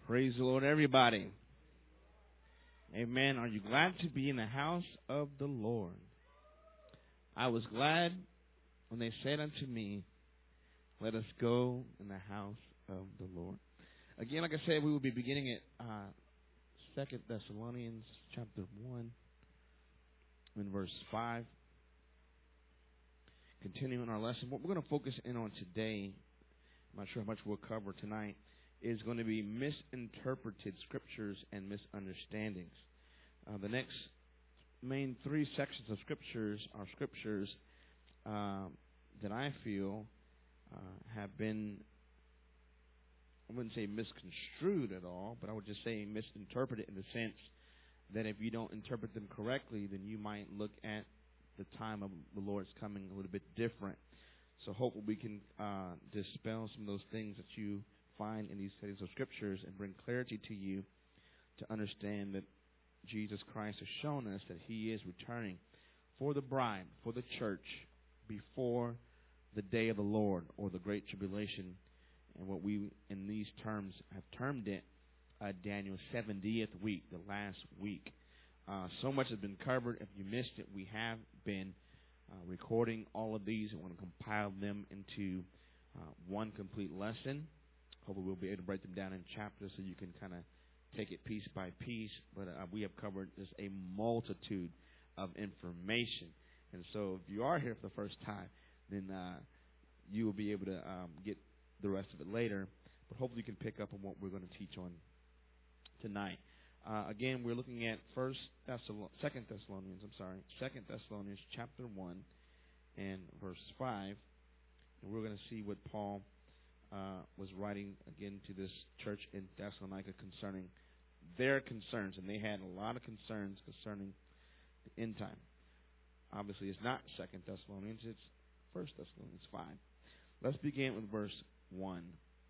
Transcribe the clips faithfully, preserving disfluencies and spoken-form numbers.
Praise the Lord, everybody. Amen. Are you glad to be in the house of the Lord? I was glad when they said unto me, let us go in the house of the Lord. Again, like I said, we will be beginning at uh, Second Thessalonians chapter one, in verse five. Continuing our lesson, what we're going to focus in on today, I'm not sure how much we'll cover tonight, is going to be misinterpreted scriptures and misunderstandings. Uh, the next main three sections of scriptures are scriptures uh, that I feel uh, have been, I wouldn't say misconstrued at all, but I would just say misinterpreted in the sense that if you don't interpret them correctly, then you might look at the time of the Lord's coming a little bit different. So hopefully we can uh, dispel some of those things that you find in these settings of scriptures and bring clarity to you to understand that Jesus Christ has shown us that He is returning for the bride, for the church, before the day of the Lord or the Great Tribulation, and what we in these terms have termed it uh, Daniel's seventieth week, the last week. Uh, so much has been covered. If you missed it, we have been uh, recording all of these and want to compile them into uh, one complete lesson. Hopefully we'll be able to break them down in chapters so you can kind of take it piece by piece. But uh, we have covered just a multitude of information. And so if you are here for the first time, then uh, you will be able to um, get the rest of it later. But hopefully you can pick up on what we're going to teach on tonight. Uh, again, we're looking at First Thessalon- Second Thessalonians. I'm sorry, Second Thessalonians chapter one and verse five, and we're going to see what Paul uh, was writing again to this church in Thessalonica concerning their concerns, and they had a lot of concerns concerning the end time. Obviously, it's not Second Thessalonians; it's First Thessalonians five. Let's begin with verse one.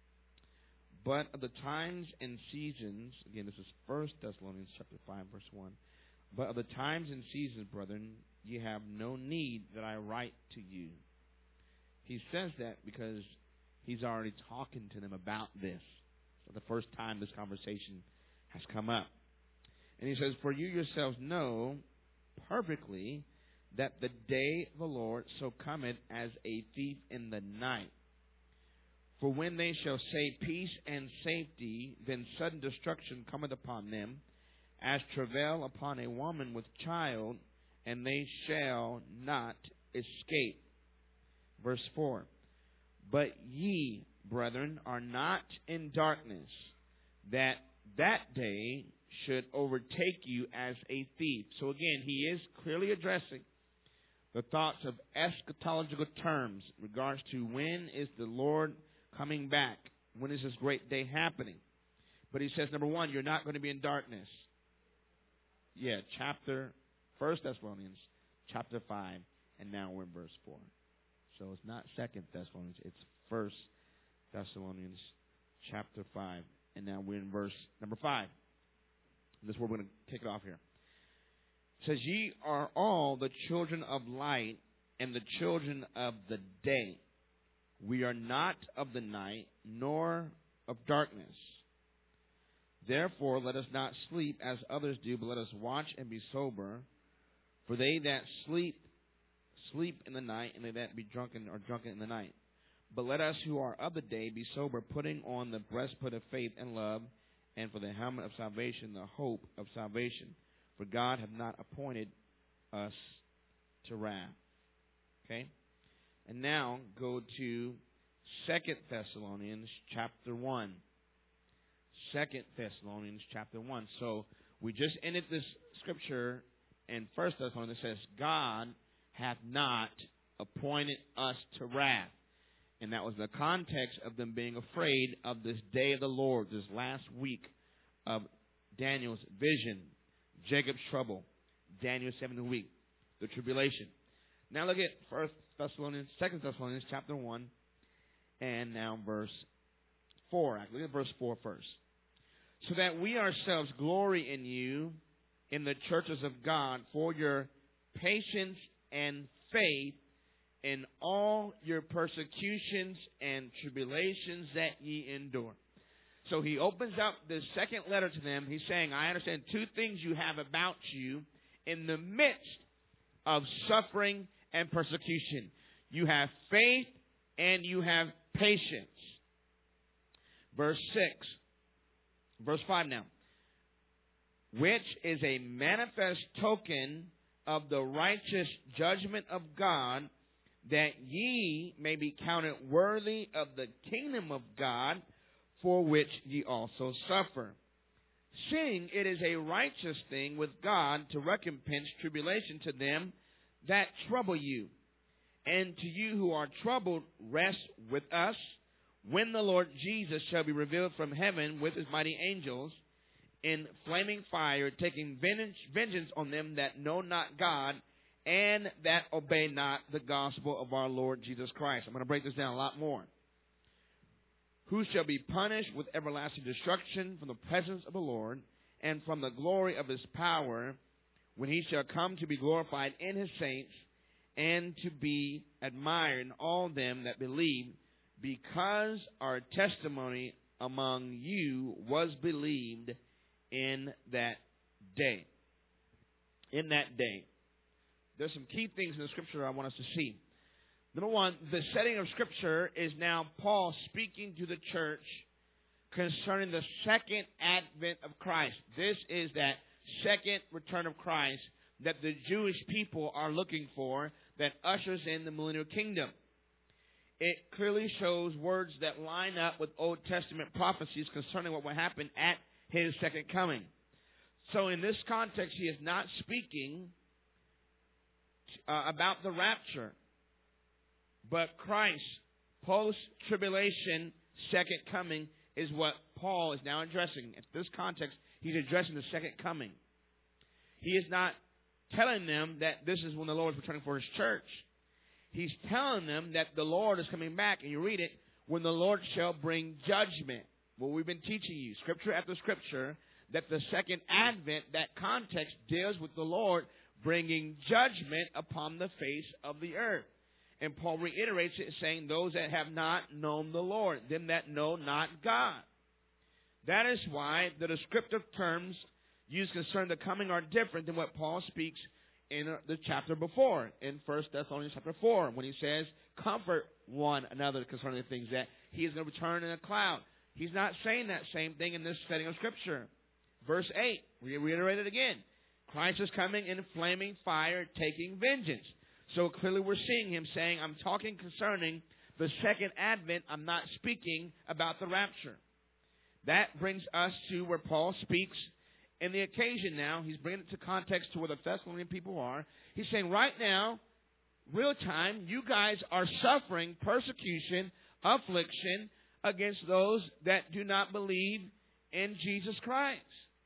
But of the times and seasons, again, this is First Thessalonians chapter five, verse one. But of the times and seasons, brethren, ye have no need that I write to you. He says that because he's already talking to them about this. So the first time this conversation has come up. And he says, for you yourselves know perfectly that the day of the Lord so cometh as a thief in the night. For when they shall say peace and safety, then sudden destruction cometh upon them, as travail upon a woman with child, and they shall not escape. Verse four. But ye, brethren, are not in darkness, that that day should overtake you as a thief. So again, he is clearly addressing the thoughts of eschatological terms in regards to when is the Lord coming back. When is this great day happening? But he says, number one, you're not going to be in darkness. Yeah, chapter, First Thessalonians, chapter five, and now we're in verse four. So it's not Second Thessalonians, it's First Thessalonians, chapter five, and now we're in verse number five. This is where we're going to kick it off here. It says, ye are all the children of light and the children of the day. We are not of the night, nor of darkness. Therefore, let us not sleep as others do, but let us watch and be sober. For they that sleep, sleep in the night, and they that be drunken are drunken in the night. But let us who are of the day be sober, putting on the breastplate of faith and love, and for the helmet of salvation, the hope of salvation. For God hath not appointed us to wrath. Okay? And now go to Second Thessalonians chapter one. Second Thessalonians chapter one. So we just ended this scripture in First Thessalonians that says, God hath not appointed us to wrath. And that was the context of them being afraid of this day of the Lord, this last week of Daniel's vision, Jacob's trouble, Daniel's seventieth week, the tribulation. Now look at First Thessalonians, Second Thessalonians, chapter one, and now verse four. Look at verse four first. So that we ourselves glory in you in the churches of God for your patience and faith in all your persecutions and tribulations that ye endure. So he opens up the second letter to them. He's saying, I understand two things you have about you in the midst of suffering and persecution. You have faith and you have patience. Verse six. Verse five now. Which is a manifest token of the righteous judgment of God, that ye may be counted worthy of the kingdom of God, for which ye also suffer. Seeing it is a righteous thing with God to recompense tribulation to them that trouble you. And to you who are troubled, rest with us, when the Lord Jesus shall be revealed from heaven with his mighty angels, in flaming fire, taking vengeance on them that know not God, and that obey not the gospel of our Lord Jesus Christ. I'm going to break this down a lot more. Who shall be punished with everlasting destruction from the presence of the Lord, and from the glory of his power, when he shall come to be glorified in his saints, and to be admired in all them that believe, because our testimony among you was believed in that day. In that day. There's some key things in the Scripture I want us to see. Number one, the setting of Scripture is now Paul speaking to the church concerning the second advent of Christ. This is that second return of Christ that the Jewish people are looking for, that ushers in the millennial kingdom. It clearly shows words that line up with Old Testament prophecies concerning what will happen at his second coming. So in this context, he is not speaking uh, about the rapture, but Christ's post-tribulation second coming is what Paul is now addressing. In this context, he's addressing the second coming. He is not telling them that this is when the Lord is returning for his church. He's telling them that the Lord is coming back, and you read it, when the Lord shall bring judgment. Well, we've been teaching you, scripture after scripture, that the second advent, that context, deals with the Lord bringing judgment upon the face of the earth. And Paul reiterates it, saying, those that have not known the Lord, them that know not God. That is why the descriptive terms used concerning the coming are different than what Paul speaks in the chapter before, in First Thessalonians chapter four, when he says, comfort one another concerning the things that he is going to return in a cloud. He's not saying that same thing in this setting of Scripture. Verse eight, we reiterate it again. Christ is coming in flaming fire, taking vengeance. So clearly we're seeing him saying, I'm talking concerning the second advent. I'm not speaking about the rapture. That brings us to where Paul speaks in the occasion now. He's bringing it to context to where the Thessalonian people are. He's saying right now, real time, you guys are suffering persecution, affliction against those that do not believe in Jesus Christ.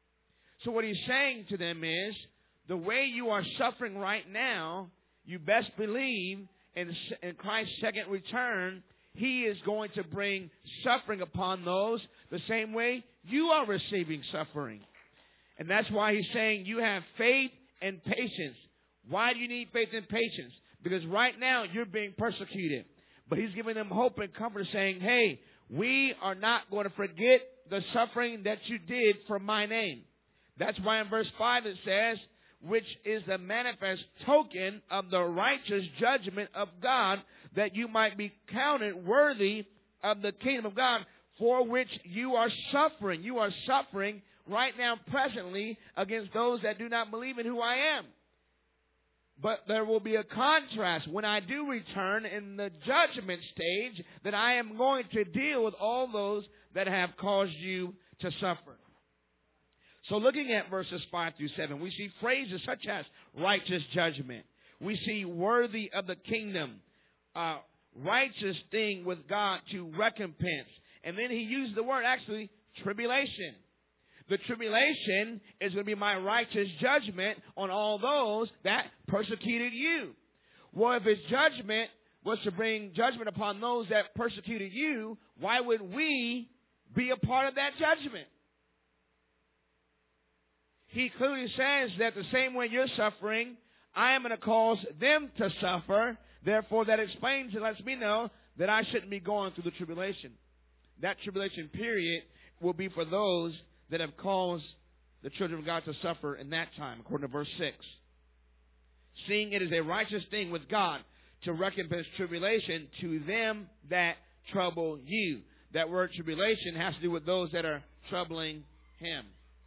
So what he's saying to them is, the way you are suffering right now, you best believe in, in Christ's second return, he is going to bring suffering upon those the same way you are receiving suffering. And that's why he's saying you have faith and patience. Why do you need faith and patience? Because right now you're being persecuted. But he's giving them hope and comfort, saying, hey, we are not going to forget the suffering that you did for my name. That's why in verse five it says, which is the manifest token of the righteous judgment of God, that you might be counted worthy of the kingdom of God, for which you are suffering. You are suffering right now, presently, against those that do not believe in who I am. But there will be a contrast when I do return in the judgment stage, that I am going to deal with all those that have caused you to suffer. So looking at verses five through seven, we see phrases such as righteous judgment. We see worthy of the kingdom, uh, righteous thing with God to recompense. And then he used the word, actually, tribulation. The tribulation is going to be my righteous judgment on all those that persecuted you. Well, if his judgment was to bring judgment upon those that persecuted you, why would we be a part of that judgment? He clearly says that the same way you're suffering, I am going to cause them to suffer. Therefore, that explains and lets me know that I shouldn't be going through the tribulation. That tribulation period will be for those that have caused the children of God to suffer in that time, according to verse six. Seeing it is a righteous thing with God to recompense tribulation to them that trouble you. That word tribulation has to do with those that are troubling him.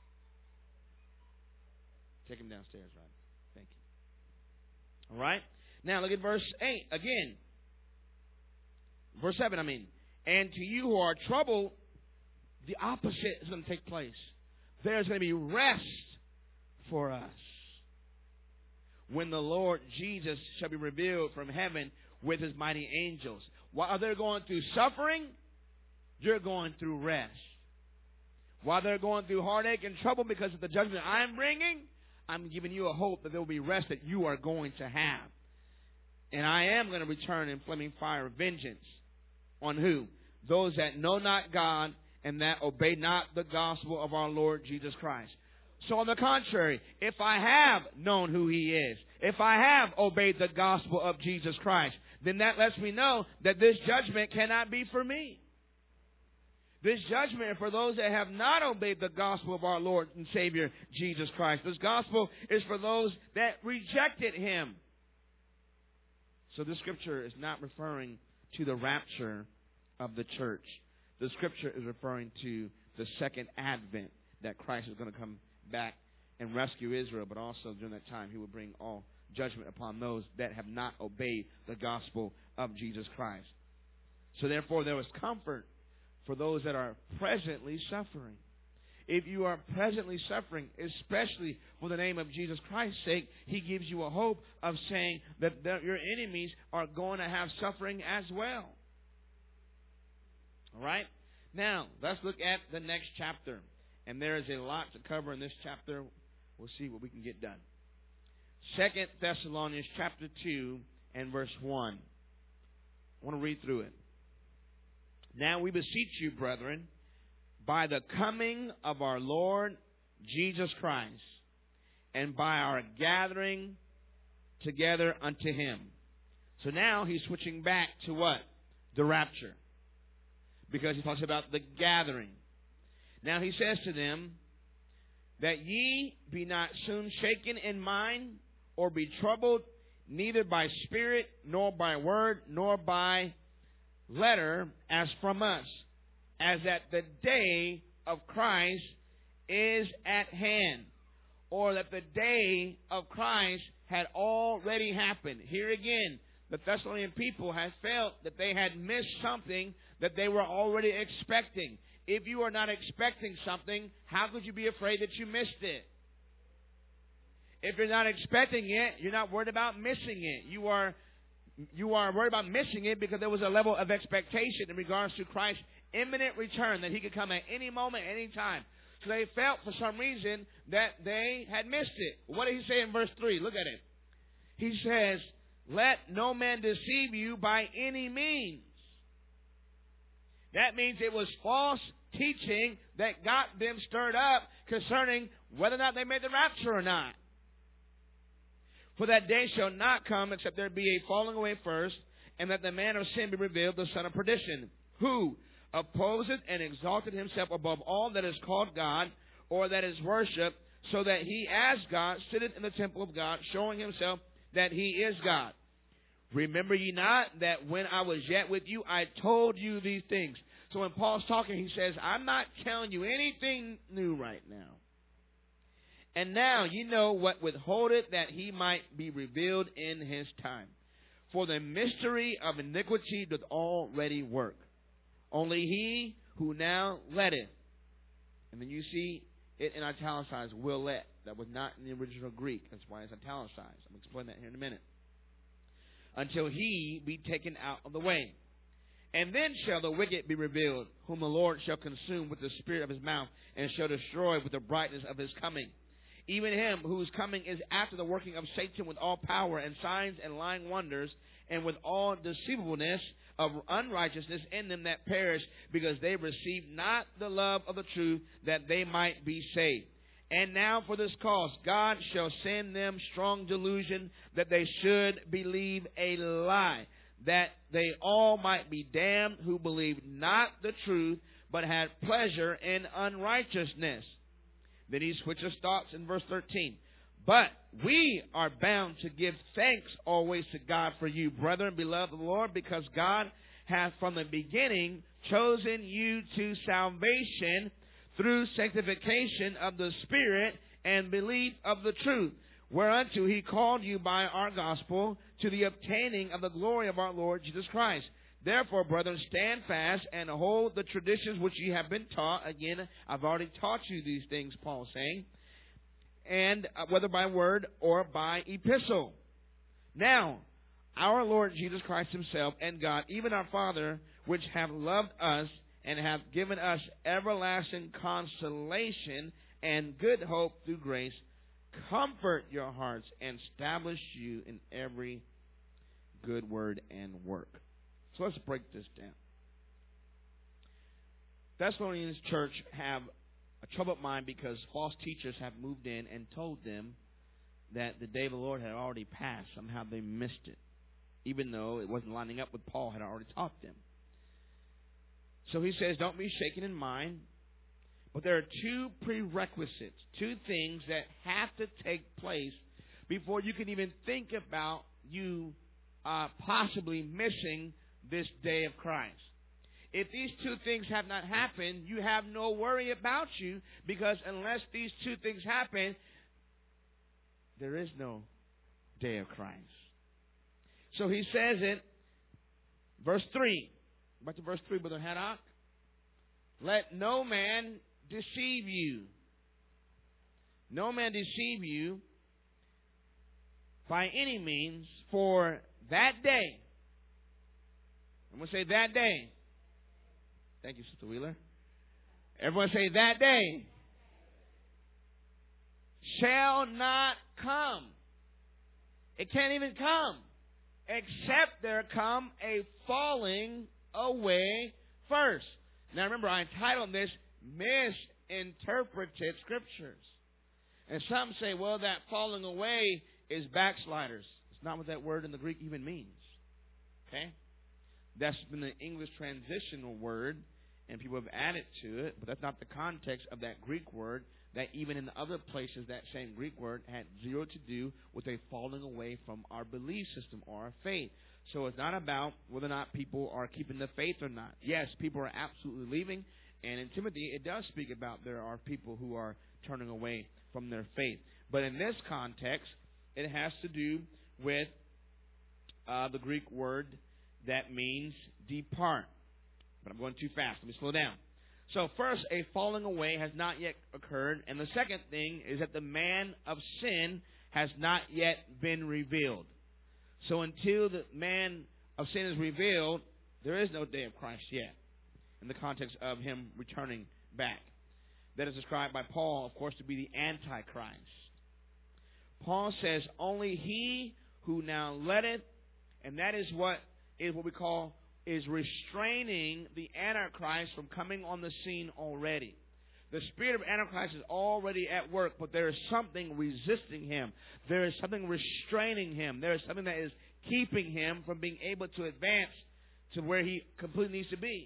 Take him downstairs, right? Thank you. All right. Now look at verse eight again. Verse seven, I mean. And to you who are troubled, the opposite is going to take place. There's going to be rest for us when the Lord Jesus shall be revealed from heaven with his mighty angels. While they're going through suffering, you're going through rest. While they're going through heartache and trouble because of the judgment I'm bringing, I'm giving you a hope that there will be rest that you are going to have. And I am going to return in flaming fire of vengeance. On who? Those that know not God and that obey not the gospel of our Lord Jesus Christ. So on the contrary, if I have known who he is, if I have obeyed the gospel of Jesus Christ, then that lets me know that this judgment cannot be for me. This judgment for those that have not obeyed the gospel of our Lord and Savior, Jesus Christ. This gospel is for those that rejected him. So this scripture is not referring to the rapture of the church. The scripture is referring to the second advent, that Christ is going to come back and rescue Israel, but also during that time he will bring all judgment upon those that have not obeyed the gospel of Jesus Christ. So therefore there is comfort for those that are presently suffering. If you are presently suffering, especially for the name of Jesus Christ's sake, he gives you a hope of saying that the, your enemies are going to have suffering as well. All right? Now, let's look at the next chapter. And there is a lot to cover in this chapter. We'll see what we can get done. Second Thessalonians chapter two and verse one. I want to read through it. Now we beseech you, brethren, by the coming of our Lord Jesus Christ, and by our gathering together unto him. So now he's switching back to what? The rapture. Because he talks about the gathering. Now he says to them, that ye be not soon shaken in mind, or be troubled, neither by spirit, nor by word, nor by letter, as from us, as that the day of Christ is at hand, or that the day of Christ had already happened. Here again, the Thessalonian people had felt that they had missed something that they were already expecting. If you are not expecting something, how could you be afraid that you missed it? If you're not expecting it, you're not worried about missing it. You are you are worried about missing it because there was a level of expectation in regards to Christ's imminent return, that he could come at any moment, any time. So they felt for some reason that they had missed it. What did he say in verse three? Look at it. He says, let no man deceive you by any means. That means it was false teaching that got them stirred up concerning whether or not they made the rapture or not. For that day shall not come except there be a falling away first, and that the man of sin be revealed, the son of perdition, who opposeth and exalted himself above all that is called God, or that is worshipped, so that he as God sitteth in the temple of God, showing himself that he is God. Remember ye not that when I was yet with you, I told you these things. So when Paul's talking, he says, I'm not telling you anything new right now. And now you know what withholdeth, that he might be revealed in his time. For the mystery of iniquity doth already work. Only he who now letteth. And then you see it in italicized, will let. That was not in the original Greek. That's why it's italicized. I'm going to explain that here in a minute. Until he be taken out of the way. And then shall the wicked be revealed, whom the Lord shall consume with the spirit of his mouth, and shall destroy with the brightness of his coming. Even him whose coming is after the working of Satan with all power and signs and lying wonders, and with all deceivableness of unrighteousness in them that perish, because they receive not the love of the truth, that they might be saved. And now for this cause God shall send them strong delusion, that they should believe a lie, that they all might be damned who believe not the truth, but had pleasure in unrighteousness. Then he switches thoughts in verse thirteen. But we are bound to give thanks always to God for you, brethren, beloved of the Lord, because God hath from the beginning chosen you to salvation through sanctification of the Spirit and belief of the truth, whereunto he called you by our gospel to the obtaining of the glory of our Lord Jesus Christ. Therefore, brethren, stand fast and hold the traditions which ye have been taught. Again, I've already taught you these things, Paul is saying. And uh, whether by word or by epistle. Now, our Lord Jesus Christ himself and God, even our Father, which have loved us and have given us everlasting consolation and good hope through grace, comfort your hearts and establish you in every good word and work. So let's break this down. Thessalonians church have a troubled mind because false teachers have moved in and told them that the day of the Lord had already passed. Somehow they missed it, even though it wasn't lining up with Paul had already taught them. So he says, don't be shaken in mind, but there are two prerequisites, two things that have to take place before you can even think about you uh, possibly missing this day of Christ. If these two things have not happened, you have no worry about you, because unless these two things happen, there is no day of Christ. So he says it, verse three. Back to verse three, Brother Haddock. Let no man deceive you. No man deceive you by any means, for that day. I'm going to say that day. Thank you, Sister Wheeler. Everyone say that day shall not come. It can't even come except there come a falling away first. Now remember, I entitled this Misinterpreted Scriptures. And some say, well, that falling away is backsliders. It's not what that word in the Greek even means. Okay? That's been the English transitional word, and people have added to it, but that's not the context of that Greek word, that even in the other places that same Greek word had zero to do with a falling away from our belief system or our faith. So it's not about whether or not people are keeping the faith or not. Yes, people are absolutely leaving, and in Timothy it does speak about there are people who are turning away from their faith. But in this context, it has to do with uh, the Greek word that means depart. But I'm going too fast. Let me slow down. So first, a falling away has not yet occurred. And the second thing is that the man of sin has not yet been revealed. So until the man of sin is revealed, there is no day of Christ yet, in the context of him returning back. That is described by Paul, of course, to be the Antichrist. Paul says, only he who now letteth, and that is what is what we call is restraining the Antichrist from coming on the scene already. The spirit of Antichrist is already at work, but there is something resisting him. There is something restraining him. There is something that is keeping him from being able to advance to where he completely needs to be.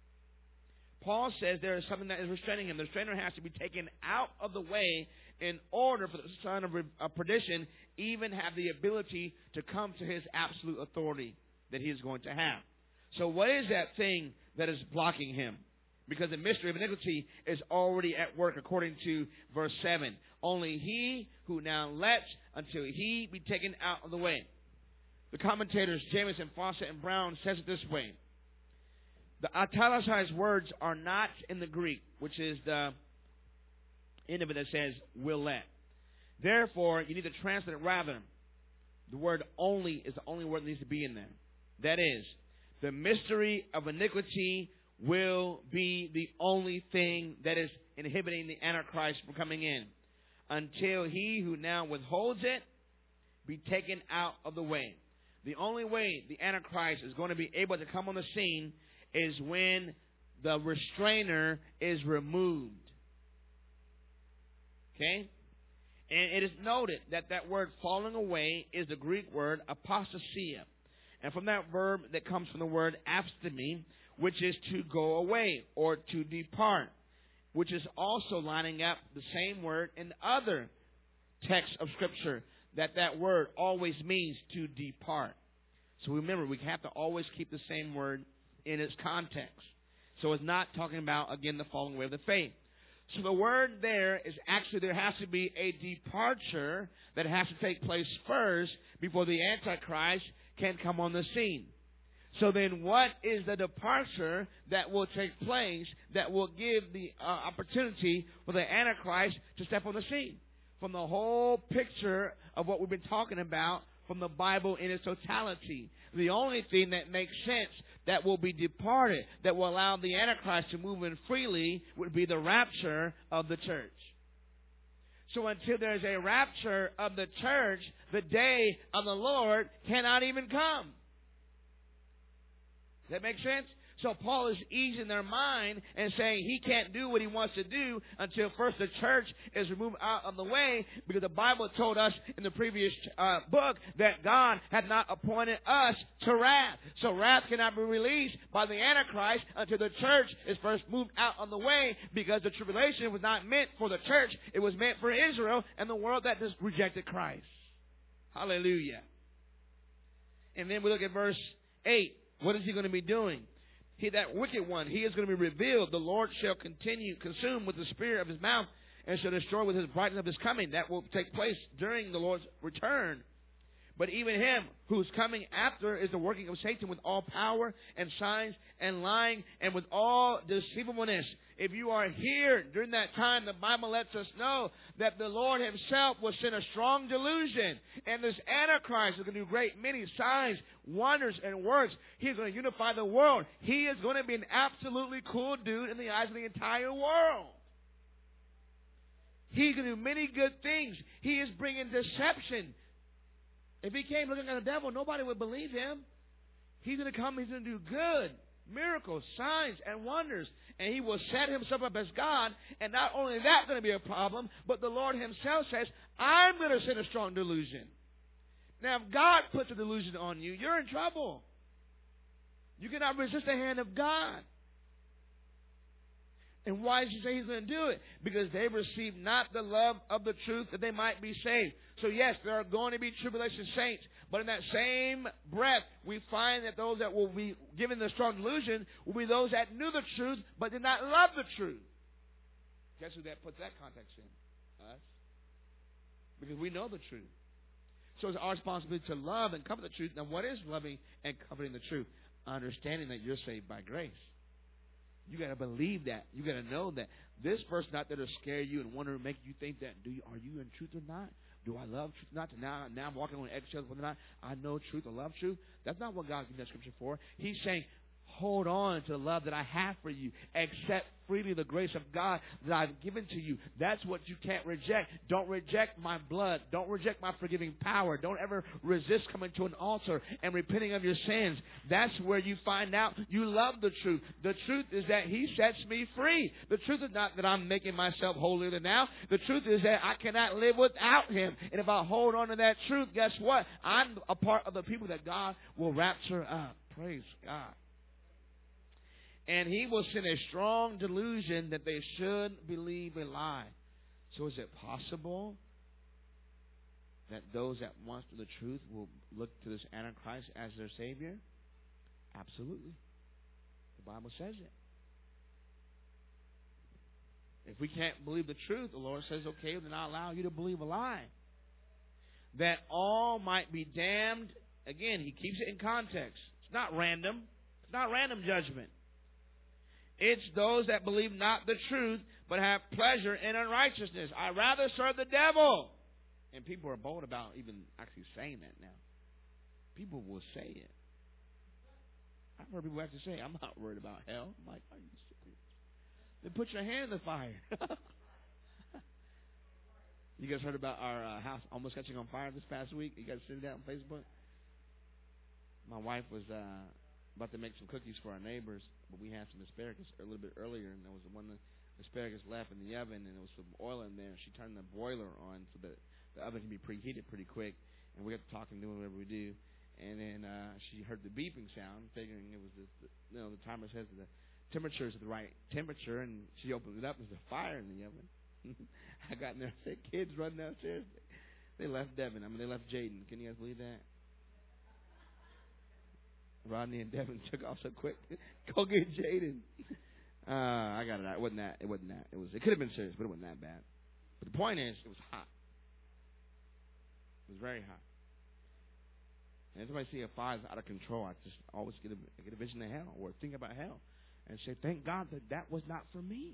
Paul says there is something that is restraining him. The restrainer has to be taken out of the way in order for the son of perdition even have the ability to come to his absolute authority that he is going to have. So what is that thing that is blocking him? Because the mystery of iniquity is already at work, according to verse seven. Only he who now lets until he be taken out of the way. The commentators, Jamieson, Fawcett, and Brown, says it this way. The italicized words are not in the Greek, which is the end of it that says, will let. Therefore, you need to translate it rather. The word only is the only word that needs to be in there. That is, the mystery of iniquity will be the only thing that is inhibiting the Antichrist from coming in, until he who now withholds it be taken out of the way. The only way the Antichrist is going to be able to come on the scene is when the restrainer is removed. Okay? And it is noted that that word falling away is the Greek word apostasia. And from that verb that comes from the word apostemi, which is to go away or to depart, which is also lining up the same word in other texts of Scripture, that that word always means to depart. So remember, we have to always keep the same word in its context. So it's not talking about, again, the falling away of the faith. So the word there is actually there has to be a departure that has to take place first before the Antichrist can come on the scene. So then what is the departure that will take place that will give the uh, opportunity for the Antichrist to step on the scene? From the whole picture of what we've been talking about from the Bible in its totality, the only thing that makes sense that will be departed, that will allow the Antichrist to move in freely, would be the rapture of the church. So until there's a rapture of the church, the day of the Lord cannot even come. Does that make sense? So Paul is easing their mind and saying he can't do what he wants to do until first the church is removed out of the way, because the Bible told us in the previous uh, book that God had not appointed us to wrath. So wrath cannot be released by the Antichrist until the church is first moved out of the way, because the tribulation was not meant for the church. It was meant for Israel and the world that just rejected Christ. Hallelujah. And then we look at verse eight. What is he going to be doing? He, that wicked one, he is going to be revealed. The Lord shall continue, consume with the spirit of his mouth, and shall destroy with his brightness of his coming. That will take place during the Lord's return. But even him who's coming after is the working of Satan with all power and signs and lying and with all deceivableness. If you are here during that time, the Bible lets us know that the Lord himself will send a strong delusion. And this Antichrist is going to do great many signs, wonders, and works. He's going to unify the world. He is going to be an absolutely cool dude in the eyes of the entire world. He's going to do many good things. He is bringing deception. If he came looking at the devil, nobody would believe him. He's going to come, he's going to do good, miracles, signs, and wonders. And he will set himself up as God. And not only that going to be a problem, but the Lord himself says, I'm going to send a strong delusion. Now, if God puts a delusion on you, you're in trouble. You cannot resist the hand of God. And why does he say he's going to do it? Because they received not the love of the truth that they might be saved. So yes, there are going to be tribulation saints. But in that same breath, we find that those that will be given the strong delusion will be those that knew the truth but did not love the truth. Guess who that puts that context in? Us. Because we know the truth. So it's our responsibility to love and cover the truth. Now what is loving and covering the truth? Understanding that you're saved by grace. You got to believe that. You got to know that this verse not there to scare you and want to make you think that, do you, are you in truth or not? Do I love truth or not? Now, now I'm walking on eggshells whether or not I know truth or love truth. That's not what God gave that scripture for. He's saying, hold on to the love that I have for you. Accept freely the grace of God that I've given to you. That's what you can't reject. Don't reject my blood. Don't reject my forgiving power. Don't ever resist coming to an altar and repenting of your sins. That's where you find out you love the truth. The truth is that he sets me free. The truth is not that I'm making myself holier than thou. The truth is that I cannot live without him. And if I hold on to that truth, guess what? I'm a part of the people that God will rapture up. Praise God. And he will send a strong delusion that they should believe a lie. So is it possible that those that want the truth will look to this Antichrist as their Savior? Absolutely. The Bible says it. If we can't believe the truth, the Lord says, okay, then I'll allow you to believe a lie. That all might be damned. Again, he keeps it in context. It's not random. It's not random judgment. It's those that believe not the truth, but have pleasure in unrighteousness. I rather serve the devil. And people are bold about even actually saying that now. People will say it. I've heard people actually say, I'm not worried about hell. I'm like, are you serious? Then put your hand in the fire. You guys heard about our uh, house almost catching on fire this past week? You guys see that on Facebook? My wife was uh, about to make some cookies for our neighbors, but we had some asparagus a little bit earlier, and there was one asparagus left in the oven, and there was some oil in there. She turned the boiler on so that the oven can be preheated pretty quick, and we got to talk and do whatever we do. And then uh, she heard the beeping sound, figuring it was the, the you know the timer says the temperature is at the right temperature, and she opened it up. There's a fire in the oven. I got in there and said, kids run downstairs. They left Devin. I mean, they left Jaden. Can you guys believe that? Rodney and Devin took off so quick. Go get Jaden. Uh, I got it out. It wasn't that. It wasn't that. It was. It could have been serious, but it wasn't that bad. But the point is, it was hot. It was very hot. And every time I see a fire that's out of control, I just always get a, I get a vision of hell or think about hell and say, thank God that that was not for me.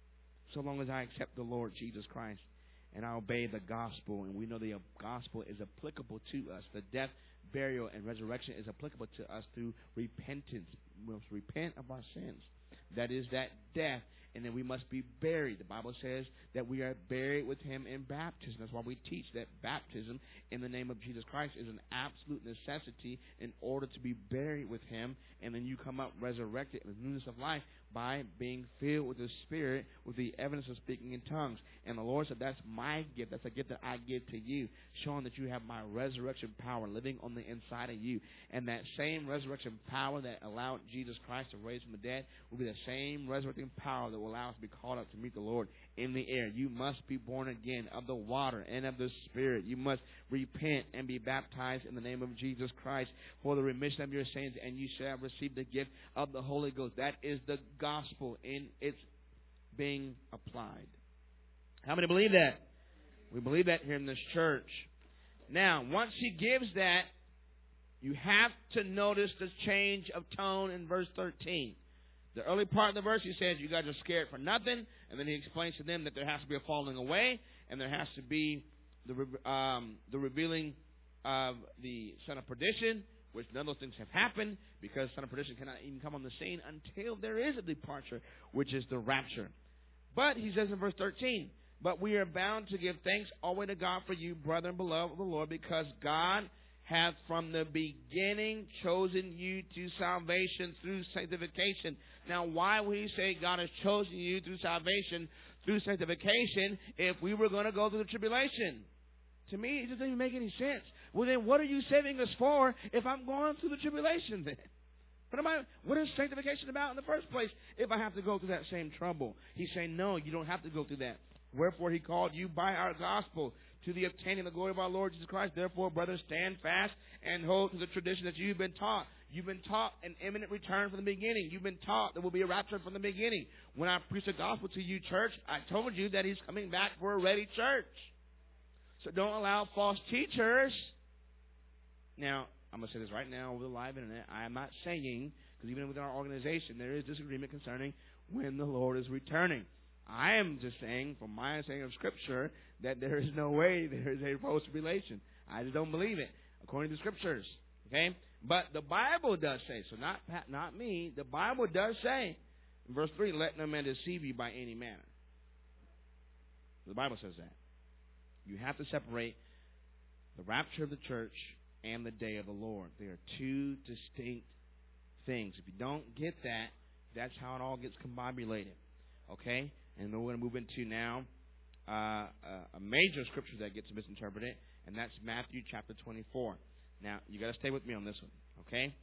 So long as I accept the Lord Jesus Christ and I obey the gospel, and we know the gospel is applicable to us. The death, burial, and resurrection is applicable to us through repentance. We must repent of our sins. That is that death, and then we must be buried. The Bible says that we are buried with him in baptism. That's why we teach that baptism in the name of Jesus Christ is an absolute necessity in order to be buried with him, and then you come up resurrected in the newness of life by being filled with the Spirit with the evidence of speaking in tongues. And the Lord said, that's my gift. That's a gift that I give to you, showing that you have my resurrection power living on the inside of you. And that same resurrection power that allowed Jesus Christ to raise from the dead will be the same resurrecting power that will allow us to be called up to meet the Lord in the air. You must be born again of the water and of the Spirit. You must repent and be baptized in the name of Jesus Christ for the remission of your sins, and you shall receive the gift of the Holy Ghost. That is the gospel in its being applied. How many believe that? We believe that here in this church. Now, once he gives that, you have to notice the change of tone in verse thirteen. The early part of the verse, he says, you guys are scared for nothing. And then he explains to them that there has to be a falling away, and there has to be the, um, the revealing of the son of perdition, which none of those things have happened, because son of perdition cannot even come on the scene until there is a departure, which is the rapture. But he says in verse thirteen, but we are bound to give thanks always to God for you, brethren, beloved of the Lord, because God hath from the beginning chosen you to salvation through sanctification. Now, why would he say God has chosen you through salvation, through sanctification, if we were going to go through the tribulation? To me, it doesn't even make any sense. Well, then what are you saving us for if I'm going through the tribulation then? What am I, what is sanctification about in the first place if I have to go through that same trouble? He's saying, no, you don't have to go through that. Wherefore he called you by our gospel to the obtaining the glory of our Lord Jesus Christ. Therefore, brothers, stand fast and hold to the tradition that you've been taught. You've been taught an imminent return from the beginning. You've been taught there will be a rapture from the beginning. When I preached the gospel to you, church, I told you that he's coming back for a ready church. So don't allow false teachers. Now, I'm going to say this right now over the live internet. I am not saying, because even within our organization, there is disagreement concerning when the Lord is returning. I am just saying, from my understanding of Scripture, that there is no way there is a post-tribulation. I just don't believe it, according to the Scriptures. Okay? But the Bible does say, so not not me, the Bible does say, in verse three, let no man deceive you by any manner. The Bible says that. You have to separate the rapture of the church and the day of the Lord. They are two distinct things. If you don't get that, that's how it all gets combobulated. Okay? And then we're going to move into now uh, a major scripture that gets misinterpreted, and that's Matthew chapter twenty-four. Now, you got to stay with me on this one, okay?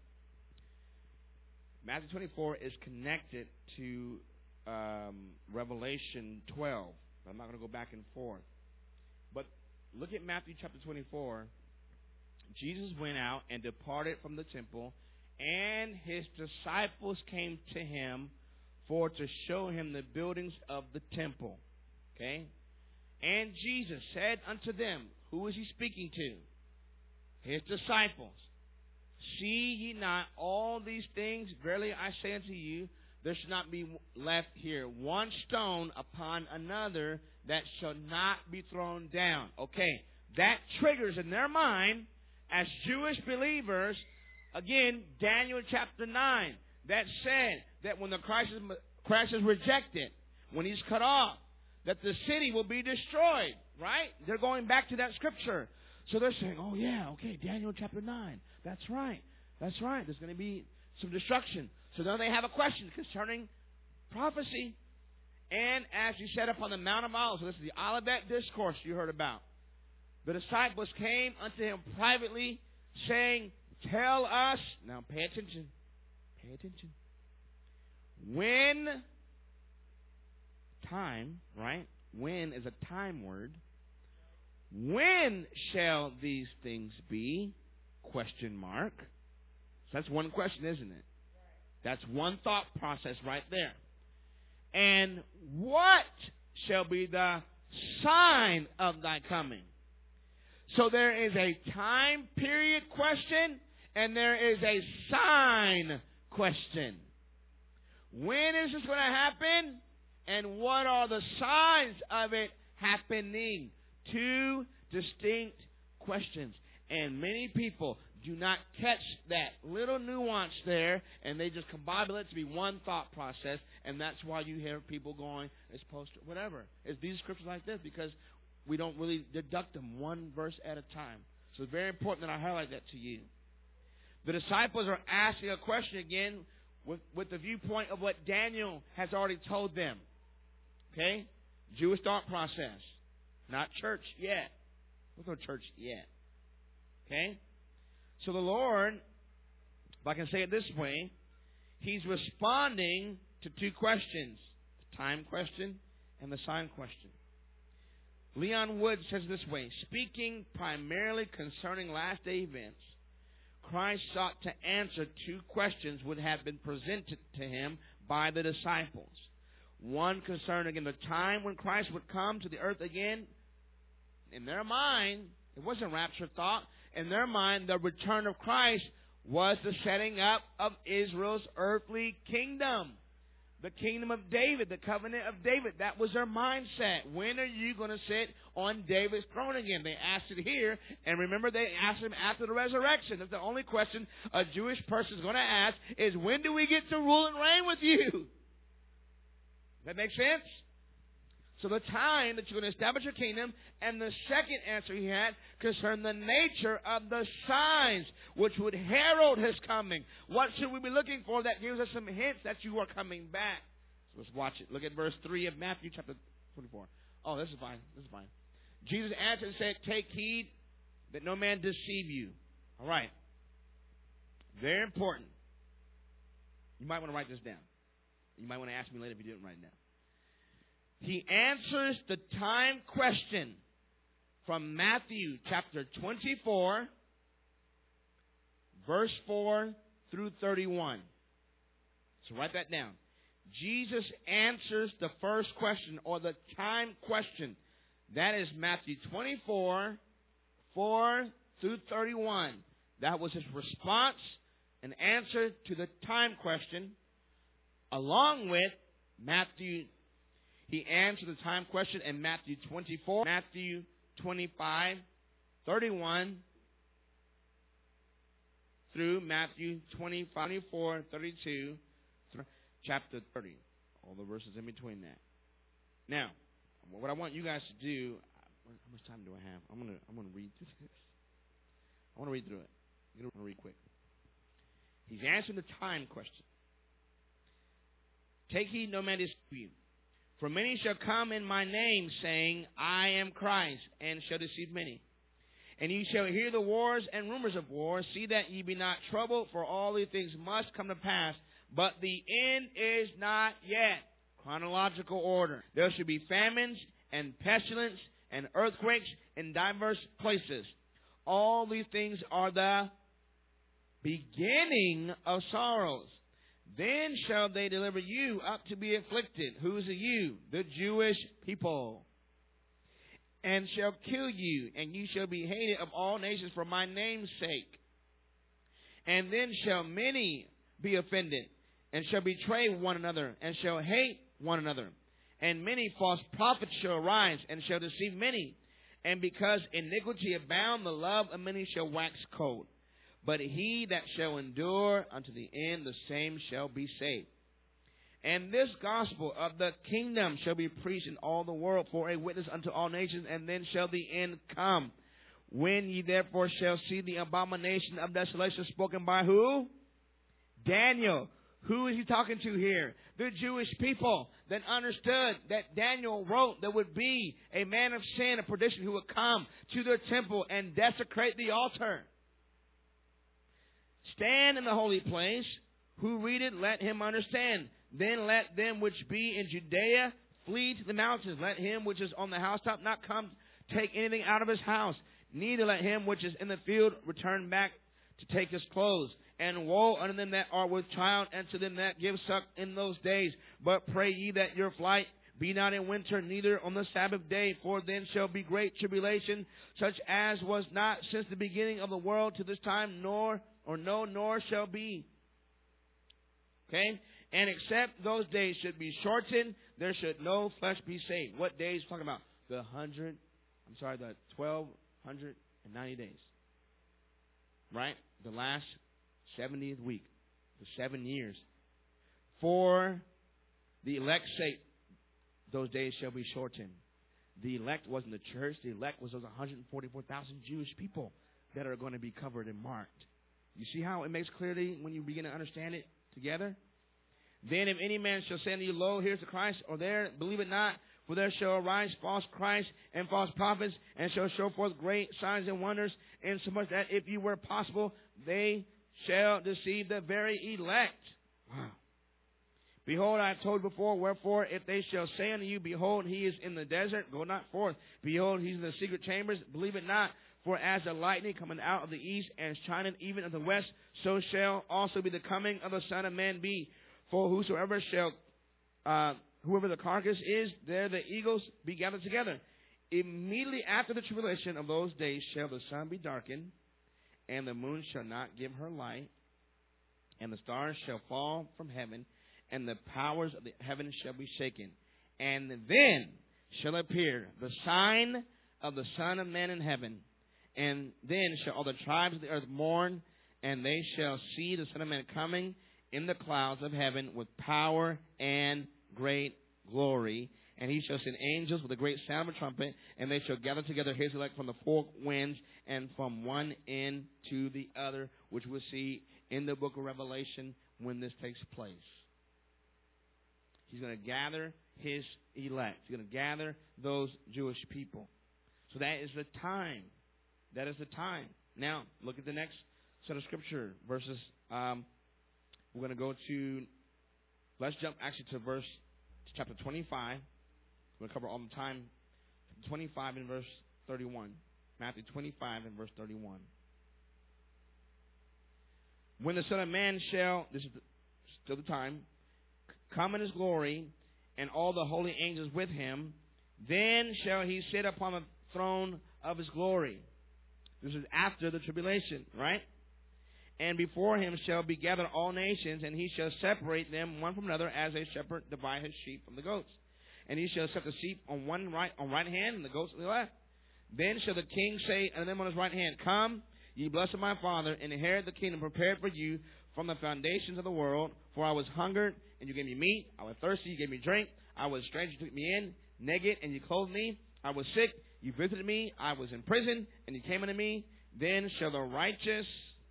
Matthew twenty-four is connected to um, Revelation twelve. I'm not going to go back and forth. But look at Matthew chapter twenty-four. Jesus went out and departed from the temple, and his disciples came to him for to show him the buildings of the temple. Okay? And Jesus said unto them, who is he speaking to? His disciples. See ye not all these things? Verily I say unto you, there shall not be left here one stone upon another that shall not be thrown down. Okay, that triggers in their mind, as Jewish believers, again, Daniel chapter nine, that said that when the Christ is, Christ is rejected, when he's cut off, that the city will be destroyed, right? They're going back to that scripture. So they're saying, oh yeah, okay, Daniel chapter nine. That's right. That's right. There's going to be some destruction. So now they have a question concerning prophecy. And as he set up on the Mount of Olives, so this is the Olivet Discourse you heard about, the disciples came unto him privately, saying, tell us, now pay attention, pay attention. When, time, right? When is a time word. When shall these things be? Question mark. So that's one question, isn't it? That's one thought process right there. And what shall be the sign of thy coming? So there is a time period question and there is a sign question. When is this going to happen? And what are the signs of it happening? Two distinct questions. And many people do not catch that little nuance there, and they just combine it to be one thought process, and that's why you hear people going, it's supposed to, whatever. It's these scriptures like this, because we don't really deduct them one verse at a time. So it's very important that I highlight that to you. The disciples are asking a question again with, with the viewpoint of what Daniel has already told them. Okay? Jewish thought process. Not church yet. There's no church yet. Okay? So the Lord, if I can say it this way, He's responding to two questions. The time question and the sign question. Leon Wood says this way, speaking primarily concerning last day events, Christ sought to answer two questions which had been presented to Him by the disciples. One concerning the time when Christ would come to the earth again. In their mind, it wasn't rapture thought. In their mind, the return of Christ was the setting up of Israel's earthly kingdom. The kingdom of David, the covenant of David. That was their mindset. When are you going to sit on David's throne again? They asked it here. And remember, they asked him after the resurrection. That's the only question a Jewish person is going to ask is, when do we get to rule and reign with you? Does that make sense? So the time that you're going to establish your kingdom, and the second answer he had concerned the nature of the signs which would herald his coming. What should we be looking for that gives us some hints that you are coming back? So let's watch it. Look at verse three of Matthew chapter twenty-four. Oh, this is fine. This is fine. Jesus answered and said, take heed that no man deceive you. All right. Very important. You might want to write this down. You might want to ask me later if you didn't write it down. He answers the time question from Matthew chapter twenty-four, verse four through thirty-one. So write that down. Jesus answers the first question, or the time question. That is Matthew twenty-four, four through thirty-one. That was his response and answer to the time question, along with Matthew. He answered the time question in Matthew twenty-four, Matthew twenty-five, thirty-one, through Matthew twenty-five, twenty-four, thirty-two, chapter thirty. All the verses in between that. Now, what I want you guys to do, how much time do I have? I'm gonna I'm gonna read through this. I want to read through it. I'm gonna read quick. He's answering the time question. Take heed, no man deceive you. For many shall come in my name, saying, I am Christ, and shall deceive many. And ye shall hear the wars and rumors of wars. See that ye be not troubled, for all these things must come to pass. But the end is not yet. Chronological order. There shall be famines and pestilence and earthquakes in diverse places. All these things are the beginning of sorrows. Then shall they deliver you up to be afflicted. Who's the you? The Jewish people. And shall kill you, and you shall be hated of all nations for my name's sake. And then shall many be offended, and shall betray one another, and shall hate one another. And many false prophets shall arise, and shall deceive many. And because iniquity abound, the love of many shall wax cold. But he that shall endure unto the end, the same shall be saved. And this gospel of the kingdom shall be preached in all the world for a witness unto all nations, and then shall the end come. When ye therefore shall see the abomination of desolation spoken by who? Daniel. Who is he talking to here? The Jewish people that understood that Daniel wrote there would be a man of sin, a perdition, who would come to their temple and desecrate the altar. Stand in the holy place. Who readeth, let him understand. Then let them which be in Judea flee to the mountains. Let him which is on the housetop not come take anything out of his house. Neither let him which is in the field return back to take his clothes. And woe unto them that are with child, and to them that give suck in those days. But pray ye that your flight be not in winter, neither on the Sabbath day, for then shall be great tribulation, such as was not since the beginning of the world to this time, nor or no, nor shall be. Okay? And except those days should be shortened, there should no flesh be saved. What days talking about? The hundred, I'm sorry, the twelve hundred and ninety days. Right? The last seventieth week. The seven years. For the elect's sake, those days shall be shortened. The elect wasn't the church. The elect was those one hundred forty-four thousand Jewish people that are going to be covered and marked. You see how it makes clearly when you begin to understand it together? Then if any man shall say unto you, Lo, here's the Christ, or there, believe it not, for there shall arise false Christs and false prophets, and shall show forth great signs and wonders, insomuch that if you were possible, they shall deceive the very elect. Wow. Behold, I have told before, wherefore, if they shall say unto you, Behold, he is in the desert, go not forth. Behold, he is in the secret chambers, believe it not. For as the lightning coming out of the east and shining even of the west, so shall also be the coming of the Son of Man be. For whosoever shall, uh, whoever the carcass is, there the eagles be gathered together. Immediately after the tribulation of those days shall the sun be darkened, and the moon shall not give her light, and the stars shall fall from heaven, and the powers of the heaven shall be shaken. And then shall appear the sign of the Son of Man in heaven. And then shall all the tribes of the earth mourn, and they shall see the Son of Man coming in the clouds of heaven with power and great glory. And he shall send angels with a great sound of a trumpet, and they shall gather together his elect from the four winds and from one end to the other, which we'll see in the book of Revelation when this takes place. He's going to gather his elect. He's going to gather those Jewish people. So that is the time. That is the time. Now, look at the next set of scripture verses. Um, we're going to go to, let's jump actually to verse, to chapter twenty-five. We're going to cover all the time. twenty-five and verse thirty-one. Matthew twenty-five and verse thirty-one. When the Son of Man shall, this is the, still the time, come in his glory, and all the holy angels with him, then shall he sit upon the throne of his glory. This is after the tribulation, right? And before him shall be gathered all nations, and he shall separate them one from another, as a shepherd divides his sheep from the goats. And he shall set the sheep on one right on right hand, and the goats on the left. Then shall the king say unto them on his right hand, Come, ye blessed of my Father, and inherit the kingdom prepared for you from the foundations of the world. For I was hungered, and you gave me meat. I was thirsty, you gave me drink. I was a stranger, you took me in. Naked, and you clothed me. I was sick, you visited me. I was in prison, and you came unto me. Then shall the righteous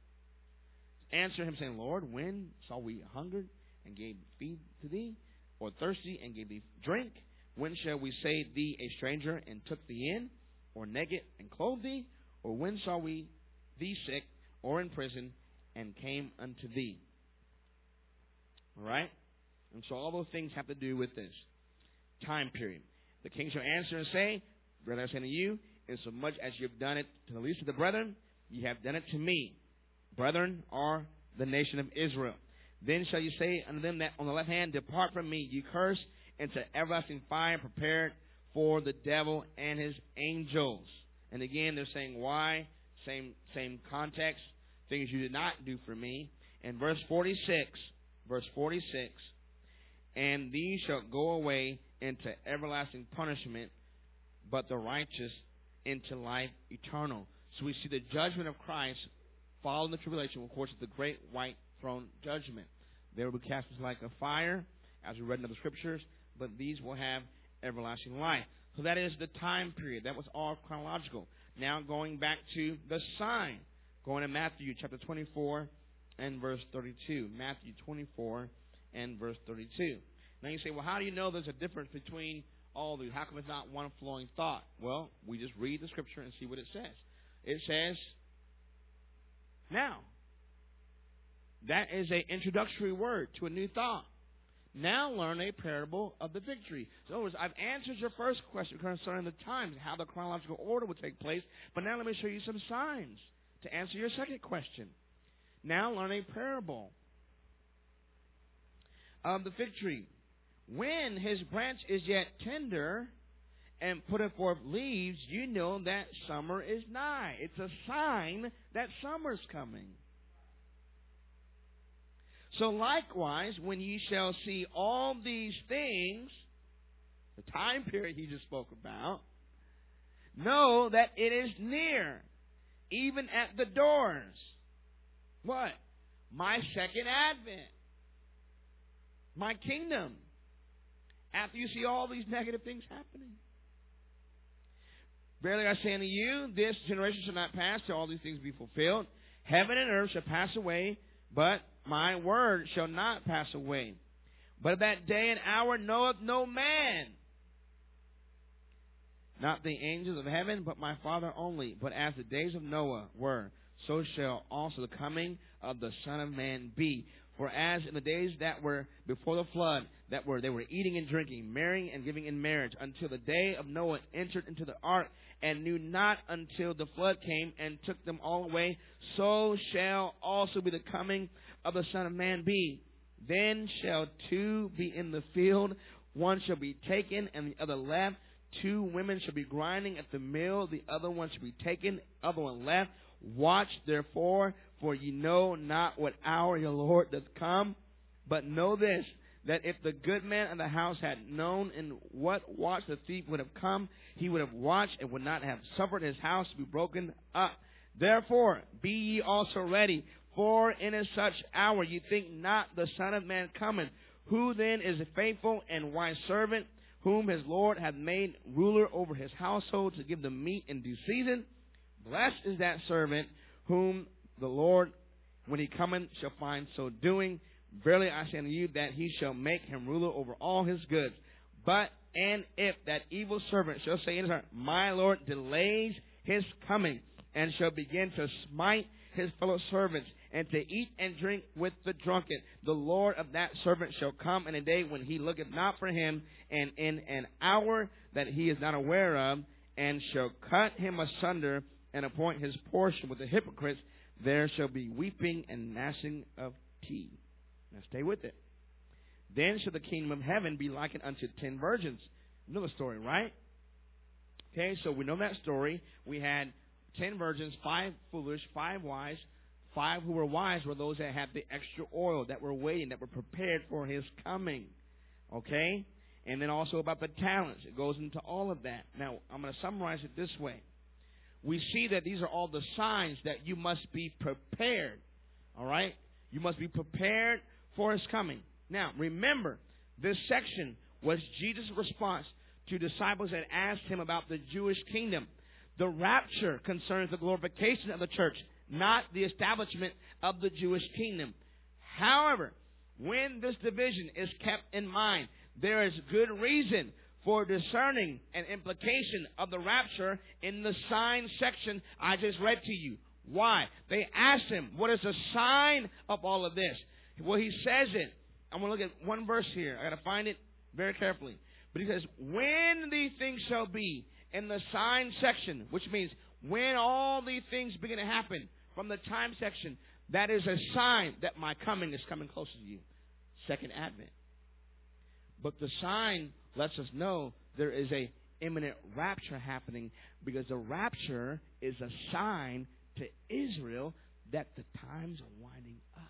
answer him, saying, Lord, when saw we hungered and gave feed to thee, or thirsty and gave thee drink? When shall we say thee a stranger and took thee in, or naked and clothed thee? Or when saw we thee sick or in prison and came unto thee? All right? And so all those things have to do with this time period. The king shall answer and say, Brother, I say to you, insomuch as you have done it to the least of the brethren, ye have done it to me. Brethren are the nation of Israel. Then shall you say unto them that on the left hand, Depart from me, ye cursed, into everlasting fire prepared for the devil and his angels. And again, they're saying why? Same same context. Things you did not do for me. And verse forty-six, verse forty-six, and these shall go away into everlasting punishment, but the righteous into life eternal. So we see the judgment of Christ following the tribulation, of course, is the great white throne judgment. They will be cast into like a fire, as we read in the scriptures, but these will have everlasting life. So that is the time period. That was all chronological. Now going back to the sign, going to Matthew chapter twenty-four and verse thirty-two. Matthew twenty-four and verse thirty-two. Now you say, well, how do you know there's a difference between all these? How come it's not one flowing thought? Well, we just read the scripture and see what it says. It says, now. That is an introductory word to a new thought. Now learn a parable of the fig tree. So in other words, I've answered your first question concerning the times, how the chronological order would take place. But now let me show you some signs to answer your second question. Now learn a parable of the fig tree. When his branch is yet tender and putteth forth leaves, you know that summer is nigh. It's a sign that summer's coming. So likewise, when ye shall see all these things, the time period he just spoke about, know that it is near, even at the doors. What? My second advent. My kingdom. After you see all these negative things happening. Verily I say unto you, this generation shall not pass till all these things be fulfilled. Heaven and earth shall pass away, but my word shall not pass away. But of that day and hour knoweth no man, not the angels of heaven, but my Father only. But as the days of Noah were, so shall also the coming of the Son of Man be. For as in the days that were before the flood, that were they were eating and drinking, marrying and giving in marriage, until the day of Noah entered into the ark, and knew not until the flood came and took them all away, so shall also be the coming of the Son of Man be. Then shall two be in the field, one shall be taken and the other left. Two women shall be grinding at the mill, the other one shall be taken, other one left. Watch therefore, for ye know not what hour your Lord doth come. But know this, that if the good man of the house had known in what watch the thief would have come, he would have watched and would not have suffered his house to be broken up. Therefore, be ye also ready, for in a such hour ye think not the Son of Man cometh. Who then is a faithful and wise servant, whom his Lord hath made ruler over his household to give them meat in due season? Blessed is that servant whom the Lord, when he cometh, shall find so doing. Verily I say unto you, that he shall make him ruler over all his goods. But and if that evil servant shall say in his heart, my Lord delays his coming, and shall begin to smite his fellow servants, and to eat and drink with the drunken, the Lord of that servant shall come in a day when he looketh not for him, and in an hour that he is not aware of, and shall cut him asunder, and appoint his portion with the hypocrites. There shall be weeping and gnashing of teeth. Now stay with it. Then shall the kingdom of heaven be likened unto ten virgins. You know the story, right? Okay, so we know that story. We had ten virgins, five foolish, five wise. Five who were wise were those that had the extra oil, that were waiting, that were prepared for his coming. Okay? And then also about the talents. It goes into all of that. Now, I'm going to summarize it this way. We see that these are all the signs that you must be prepared. All right? You must be prepared for his coming. Now, remember, this section was Jesus' response to disciples that asked him about the Jewish kingdom. The rapture concerns the glorification of the church, not the establishment of the Jewish kingdom. However, when this division is kept in mind, there is good reason for discerning an implication of the rapture in the sign section I just read to you. Why? They asked him, what is the sign of all of this? Well, he says it. I'm going to look at one verse here. I got to find it very carefully. But he says, when these things shall be in the sign section, which means when all these things begin to happen from the time section, that is a sign that my coming is coming closer to you. Second advent. But the sign lets us know there is a imminent rapture happening, because the rapture is a sign to Israel that the times are winding up.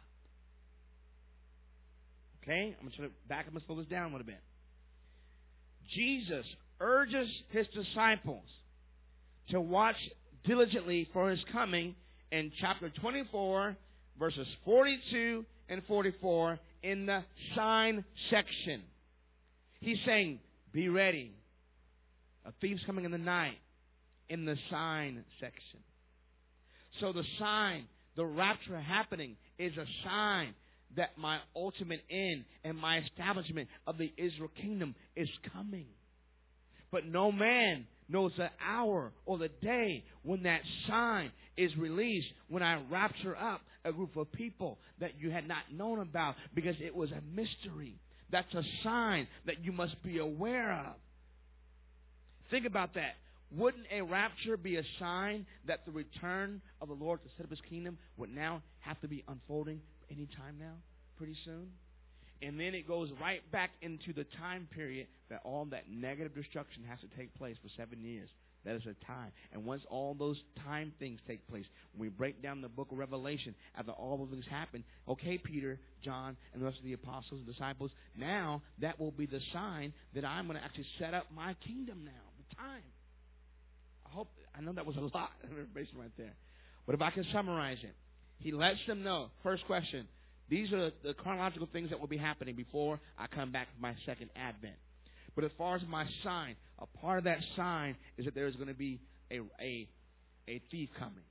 Okay? I'm going to back up and slow this down a little bit. Jesus urges his disciples to watch diligently for his coming in chapter twenty-four, verses forty-two and forty-four in the sign section. He's saying, be ready. A thief's coming in the night in the sign section. So the sign, the rapture happening, is a sign that my ultimate end and my establishment of the Israel kingdom is coming. But no man knows the hour or the day when that sign is released, when I rapture up a group of people that you had not known about because it was a mystery. That's a sign that you must be aware of. Think about that. Wouldn't a rapture be a sign that the return of the Lord to set up His kingdom would now have to be unfolding any time now, pretty soon? And then it goes right back into the time period that all that negative destruction has to take place for seven years. That is a time. And once all those time things take place, when we break down the book of Revelation, after all those things happen, okay, Peter, John, and the rest of the apostles and disciples, now that will be the sign that I'm going to actually set up my kingdom now, the time. I hope, I know that was a lot of information right there. But if I can summarize it, He lets them know, first question, these are the chronological things that will be happening before I come back for my second advent. But as far as my sign, a part of that sign is that there is going to be a, a, a thief coming.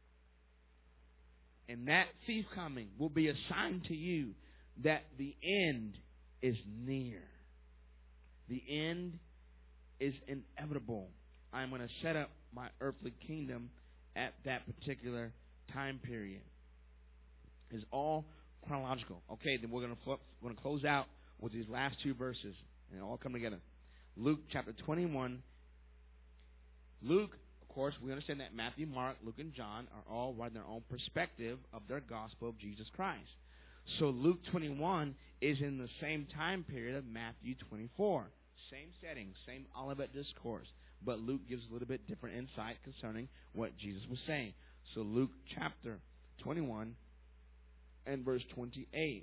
And that thief coming will be a sign to you that the end is near. The end is inevitable. I'm going to set up my earthly kingdom at that particular time period. It's all chronological. Okay, then we're going to flip, we're going to close out with these last two verses, and all come together. Luke chapter twenty-one. Luke, of course, we understand that Matthew, Mark, Luke, and John are all writing their own perspective of their gospel of Jesus Christ. So Luke twenty-one is in the same time period of Matthew twenty-four. Same setting, same Olivet discourse. But Luke gives a little bit different insight concerning what Jesus was saying. So Luke chapter twenty-one and verse twenty-eight.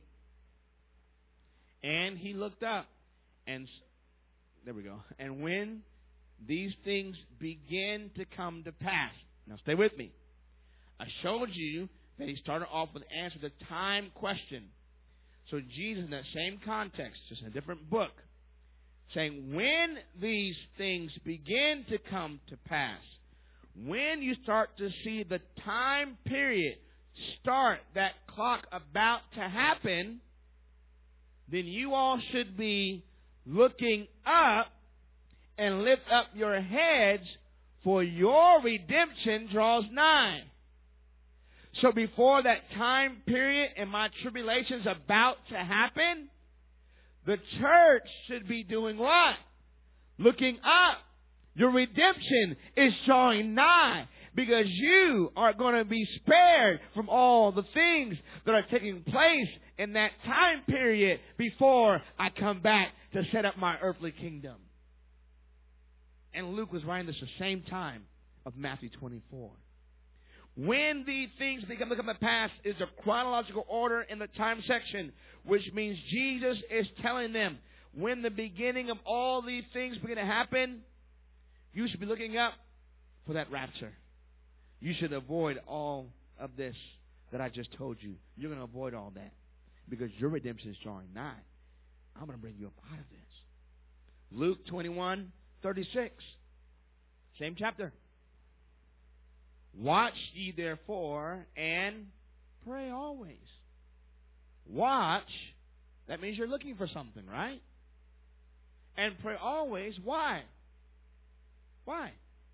And he looked up, and there we go. And when these things begin to come to pass, now stay with me. I showed you that he started off with answer the time question. So Jesus, in that same context, just in a different book, saying, when these things begin to come to pass, when you start to see the time period start, that clock about to happen, then you all should be looking up and lift up your heads, for your redemption draws nigh. So before that time period and my tribulation's about to happen, the church should be doing what? Looking up. Your redemption is drawing nigh, because you are going to be spared from all the things that are taking place in that time period before I come back to set up my earthly kingdom. And Luke was writing this at the same time of Matthew twenty-four. When these things become to come to pass is the chronological order in the time section, which means Jesus is telling them when the beginning of all these things begin to happen, you should be looking up for that rapture. You should avoid all of this that I just told you. You're going to avoid all that because your redemption is drawing nigh. I'm going to bring you up out of this. Luke twenty-one thirty-six. Same chapter. Watch ye therefore and pray always. Watch, that means you're looking for something, right? And pray always. Why? Why?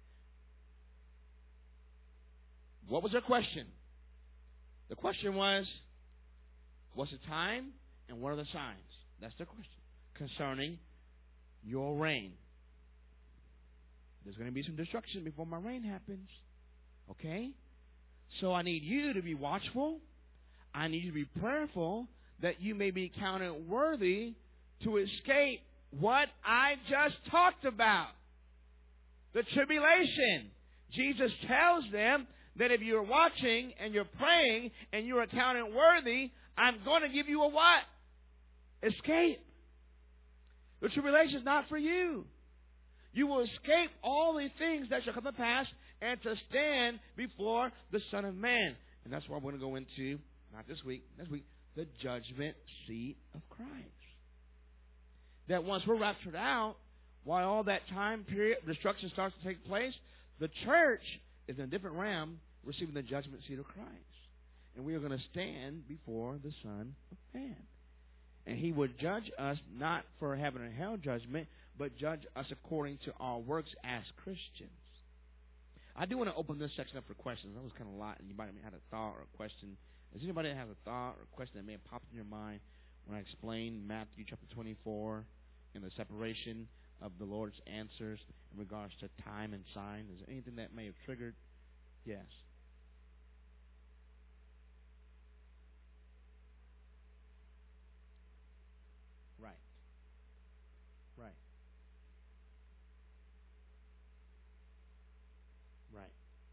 What was their question? The question was, what's the time and what are the signs? That's the question concerning your reign. There's going to be some destruction before my reign happens. Okay? So I need you to be watchful. I need you to be prayerful that you may be counted worthy to escape what I just talked about. The tribulation. Jesus tells them that if you're watching and you're praying and you're counted worthy, I'm going to give you a what? Escape. The tribulation is not for you. You will escape all these things that shall come to pass and to stand before the Son of Man. And that's why we're going to go into, not this week, next week, the judgment seat of Christ. That once we're raptured out, while all that time period of destruction starts to take place, the church is in a different realm receiving the judgment seat of Christ. And we are going to stand before the Son of Man. And He would judge us not for heaven and hell judgment, but judge us according to our works as Christians. I do want to open this section up for questions. That was kind of a lot, and you might have had a thought or a question. Is anybody that has a thought or a question that may have popped in your mind when I explained Matthew chapter twenty-four and the separation of the Lord's answers in regards to time and sign? Is there anything that may have triggered? Yes. Right. Right. Right.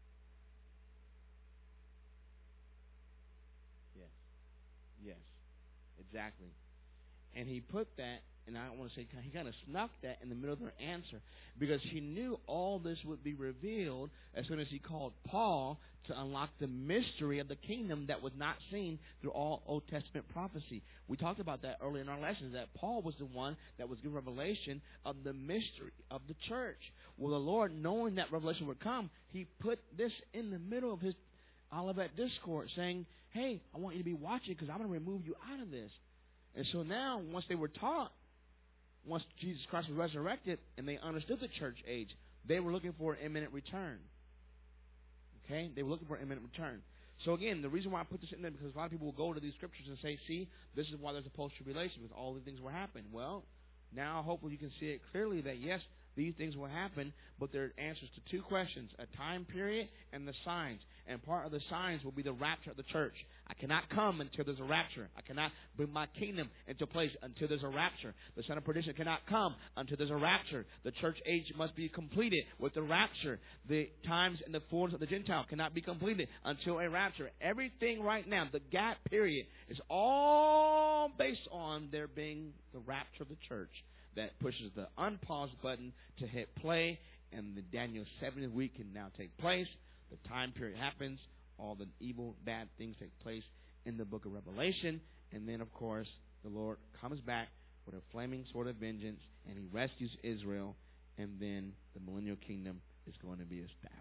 Yes. Yes. Exactly. And he put that, and I don't want to say, he kind of snuck that in the middle of their answer because he knew all this would be revealed as soon as he called Paul to unlock the mystery of the kingdom that was not seen through all Old Testament prophecy. We talked about that earlier in our lessons, that Paul was the one that was given revelation of the mystery of the church. Well, the Lord, knowing that revelation would come, he put this in the middle of his Olivet Discourse, saying, hey, I want you to be watching because I'm going to remove you out of this. And so now, once they were taught, once Jesus Christ was resurrected and they understood the church age, they were looking for an imminent return. Okay? They were looking for an imminent return. So again, the reason why I put this in there, because a lot of people will go to these scriptures and say, see, this is why there's a post-tribulation, because all these things will happen. Well, now hopefully you can see it clearly that, yes, these things will happen, but they're answers to two questions, a time period and the signs. And part of the signs will be the rapture of the church. I cannot come until there's a rapture. I cannot bring my kingdom into place until there's a rapture. The son of perdition cannot come until there's a rapture. The church age must be completed with the rapture. The times and the fullness of the Gentile cannot be completed until a rapture. Everything right now, the gap period, is all based on there being the rapture of the church that pushes the unpause button to hit play, and the Daniel seventieth week can now take place. The time period happens. All the evil, bad things take place in the book of Revelation. And then, of course, the Lord comes back with a flaming sword of vengeance, and he rescues Israel. And then the millennial kingdom is going to be established.